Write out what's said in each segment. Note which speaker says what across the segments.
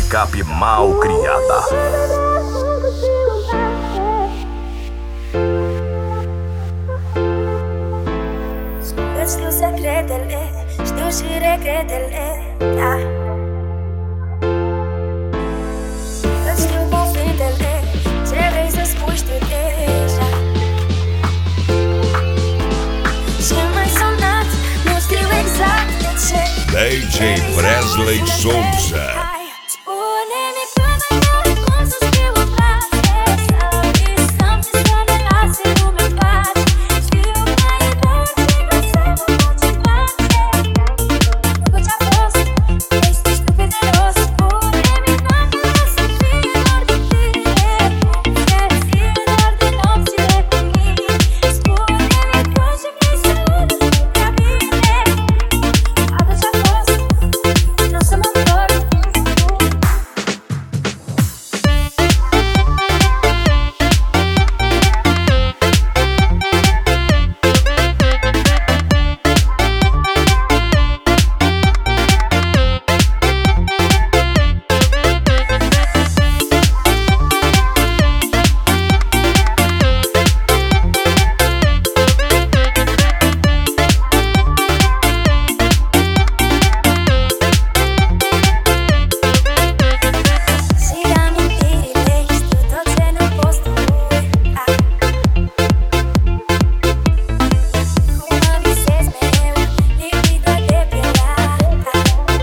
Speaker 1: picape mal criada.
Speaker 2: Știu secretele, știu și regretele, da. Îți știu cuvintele, ce vrei să spui știu deja. Și m-ai sunat, nu știu exact de ce.
Speaker 3: DJ Presley Souza.
Speaker 2: Spune-mi cum ai cum să scriu o frase, să visăm și să ne lase lumea în pace. Știu că e doar și că să mă motivate. După ce-a fost, ești stupid de rost. Spune-mi dacă vreau să fie doar de tine, să fie doar de nopțile cu mine. Spune-mi cum și vrei să urci prea bine. După ce-a fost, nu să mă întorc. Și amintirile, știu tot ce nu poți tu uita. Cum mă visez mereu, lipită de pielea ta.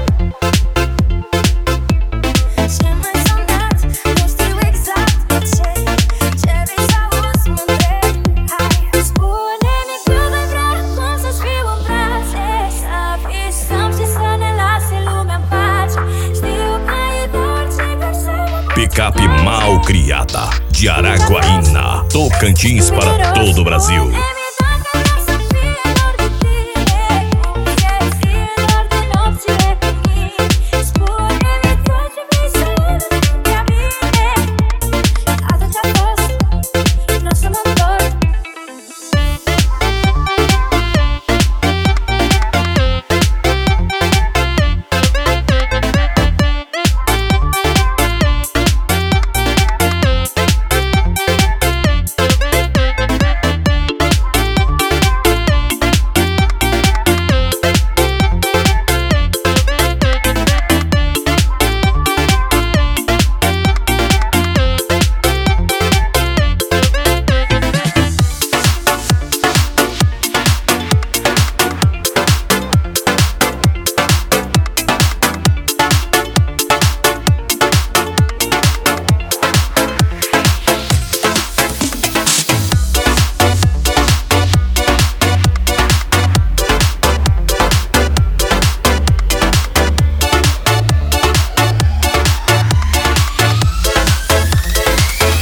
Speaker 2: Și m-ai sunat, nu știu exact de ce. Ce vrei să auzi, mă întreb. Hai, spune-mi cum ai vrea, cum să scriu o frase, să visăm și să ne lase lumea în pace. Știu că e doar ce ca să mă
Speaker 3: Picape mal criada de Araguaína, Tocantins para todo o Brasil.